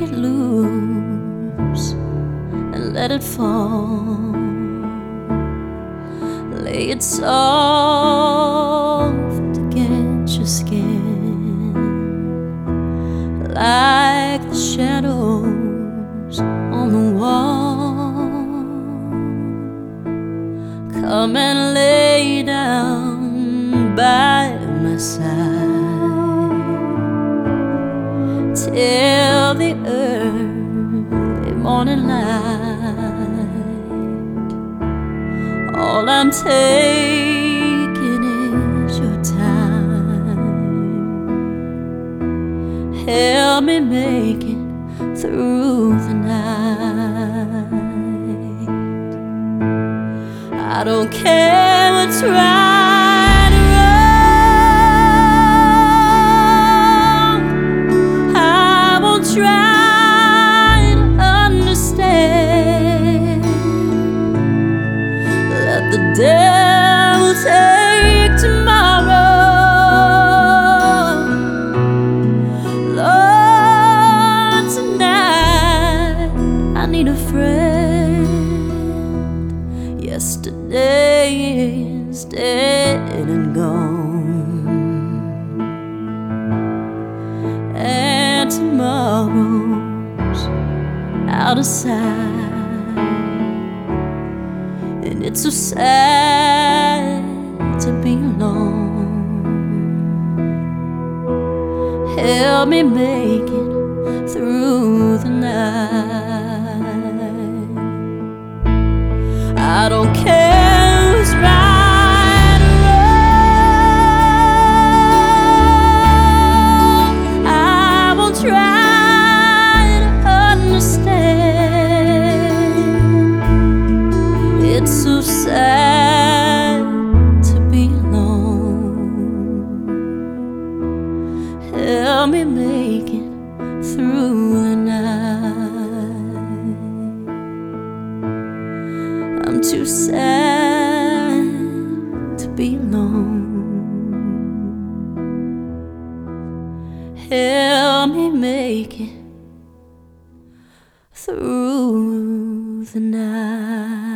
it loose and let it fall. Lay it soft against your skin, like the shadows on the wall. Come and lay down by my side till the early morning light. All I'm taking is your time. Help me make it through the night. I don't care what's right or wrong. I won't try to understand. Let the devil take tomorrow. Lord, tonight I need a friend. Yesterday is dead and gone, and tomorrow's out of sight. And it's so sad to be alone. Help me make it through the night. I don't care who's right or wrong. I will try to understand. It's so sad to be alone. Help me make it through the night. I'm too sad to be alone. Help me make it through the night.